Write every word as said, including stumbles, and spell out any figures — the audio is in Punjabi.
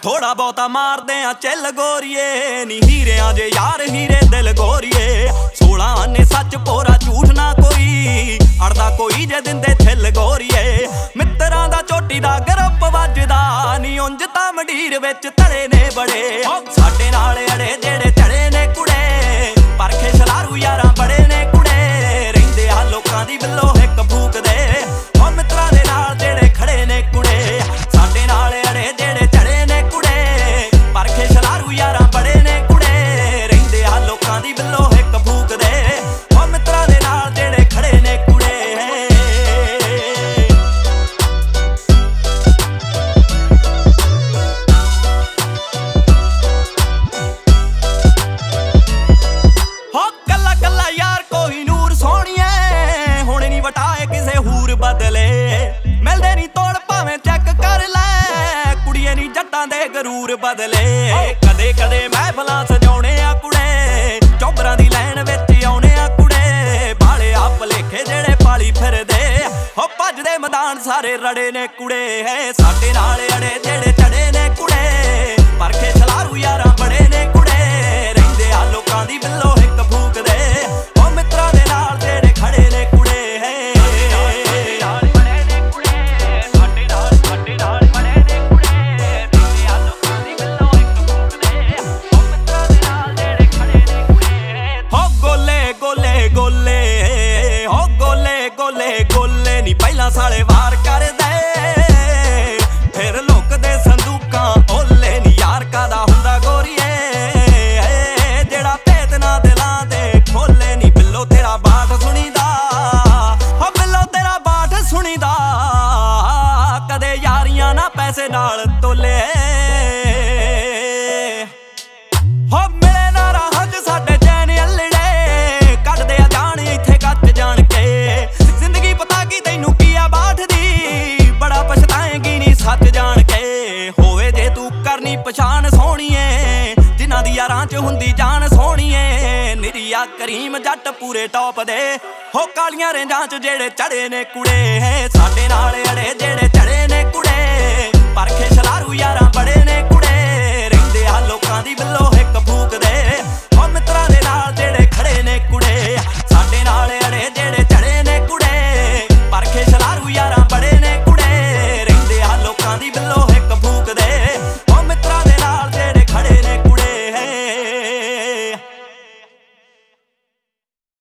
ਥੋੜਾ ਬਹੁਤਾ ਮਾਰਦੇ ਆ ਚੱਲ ਗੋਰੀਏ ਨੀ ਹੀਰਿਆਂ ਜੇ ਯਾਰ ਹੀਰੇ ਦਿਲ ਗੋਰੀਏ। ਸੋਲਾਂ ਨੇ ਸੱਚ ਪੋਰਾ ਝੂਠ ਨਾ ਕੋਈ ਅੜਦਾ ਕੋਈ ਜੇ ਦਿੰਦੇ ਥਿਲ ਗੋਰੀਏ। ਮਿੱਤਰਾਂ ਦਾ ਚੋਟੀ ਦਾ ਗਰੁੱਪ ਵੱਜਦਾ ਨੀ ਉਂਝ ਤਾਂ ਮੰਡੀਰ ਵਿੱਚ ਧੜੇ ਨੇ ਬੜੇ। ਸਾਡੇ ਨਾਲ ਅੜੇ ਜਿਹੜੇ ਚੜੇ ਨੇ ਕੁੜੇ ਪਰਖੇ ਛਲਾਰੂ ਯਾਰਾਂ ਬੜੇ ਨੇ ਕੁੜੇ। ਰਹਿੰਦੇ ਆ ਲੋਕਾਂ ਦੀ ਬਿੱਲੋ ਹਿੱਕ ਫੂਕਦੇ ਓ ਮਿੱਤਰਾਂ ਦੇ ਨਾਲ ਜਿਹੜੇ ਖੜੇ ਨੇ ਕੁੜੇ। ਸਾਡੇ ਨਾਲ ਅੜੇ ਜਿਹੜੇ ਚੜੇ ਨੇ ਕੁੜੇ ਪਰਖੇ ਛਲਾਰੂ ਯਾਰਾਂ ਬੜੇ ਨੇ ਕੁੜੇ। ਰਹਿੰਦੇ ਆ ਲੋਕਾਂ ਦੀ ਬਿੱਲੋ ਹਿੱਕ ਫੂਕਦੇ ਓ ਮਿੱਤਰਾਂ ਦੇ ਨਾਲ ਜਿਹੜੇ ਖੜੇ ਨੇ ਕੁੜੇ। ਹੋ ਕੱਲਾ ਕੱਲਾ ਯਾਰ ਕੋਈ ਨੂਰ ਸੋਹਣੀਏ ਹੁਣ ਨੀ ਵਟਾਏ ਕਿਸੇ ਹੂਰ ਬਦਲੇ। ਮਿਲਦੇ ਨੀ ਤੋੜ ਭਾਵੇਂ ਚੈੱਕ ਕਰ ਲੈ ਕੁੜੀਏ ਨੀ ਜੱਟਾਂ ਦੇ ਗਰੂਰ ਬਦਲੇ। ਕਦੇ ਕਦੇ ਮਹਿਫਲਾਂ ਸਜਾਉਣੇ ਆ ਕੁੜੇ ਚੌਬਰਾਂ ਦੀ ਲਾਈਨ ਵਿੱਚ ਆਉਣੇ ਆ ਕੁੜੇ। ਬਾਲੇ ਆ ਭਲੇਖੇ ਜਿਹੜੇ ਪਾਲੀ ਫਿਰਦੇ ਹੋ ਭੱਜਦੇ ਮੈਦਾਨ ਸਾਰੇ ਰੜੇ ਨੇ ਕੁੜੇ। ਸਾਡੇ ਨਾਲ ਅੜੇ ਜਿਹੜੇ ਚੜੇ ਨੇ ਕੁੜੇ ਪਰਖੇ ਛਲਾਰੂ ਯਾਰਾਂ ਬੜੇ ਨੇ ਕੁੜੇ। ਰਹਿੰਦੇ ਆ ਲੋਕਾਂ ਦੀ ਬਿੱਲੋ ਹਿੱਕ ਫੂਕਦੇ ਓ ਮਿੱਤਰਾਂ ਦੇ ਨਾਲ ਜਿਹੜੇ ਖੜੇ ਨੇ ਕੁੜੇ। ਗੋਲੇ ਹੋ ਗੋਲੇ ਗੋਲੇ ਗੋਲੇ ਨੀ ਪਹਿਲਾਂ ਸਾਲੇ ਵਾਰ ਕਰਦੇ ਫਿਰ ਲੁਕਦੇ ਸੰਦੂਕਾਂ ਓਲੇ ਨੀ ਯਾਰ ਕਾਦਾ ਹੁੰਦਾ ਗੋਰੀਏ। ਜਿਹੜਾ ਭੇਤ ਨਾ ਦਿਲਾਂ ਦੇ ਖੋਲੇ ਨੀ ਬਿੱਲੋ ਤੇਰਾ ਬਾਠ ਸੁਣੀਦਾ ਹੋ ਬਿੱਲੋ ਤੇਰਾ ਬਾਠ ਸੁਣੀਦਾ। ਕਦੇ ਯਾਰੀਆਂ ਨਾ ਪੈਸੇ ਨਾਲ ਤੋਲੇ ਹੋ ਮਿਲੇ ਨਾ ਰਾਹ ਚ ਸਾਡੇ ਚੈਨ ਅਲੜੇ ਕੱਢਦੇ ਆ ਜਾਣ ਇੱਥੇ ਕੱਚ ਜਾਣ ਕੇ। ਜ਼ਿੰਦਗੀ ਪਤਾ ਕੀ ਤੈਨੂੰ ਕੀ ਆ ਬਾਠ ਦੀ ਬੜਾ ਪਛਤਾਏਂਗੀ ਨੀ ਸੱਚ ਜਾਣ ਕੇ। ਹੋਵੇ ਜੇ ਤੂੰ ਕਰਨੀ ਪਛਾਣ ਸੋਹਣੀਏ ਜਿਨ੍ਹਾਂ ਦੀ ਯਾਰਾਂ ਚ ਹੁੰਦੀ ਜਾਨ ਸੋਹਣੀਏ। ਨਿਰੀਆ ਕਰੀਮ ਜੱਟ ਪੂਰੇ ਟੌਪ ਦੇ ਹੋ ਕਾਲੀਆਂ ਰੇਂਜਾਂ ਚ ਜਿਹੜੇ ਚੜੇ ਨੇ ਕੁੜੇ। ਸਾਡੇ ਨਾਲ ਅੜੇ ਜਿਹੜੇ ਚੜੇ ਨੇ ਕੁੜੇ ਪਰਖੇ ਛਲਾਰੂ ਯਾਰਾਂ ਬੜੇ ਨੇ ਕੁੜੇ। ਰਹਿੰਦੇ ਆ ਲੋਕਾਂ ਦੀ ਬਿੱਲੋ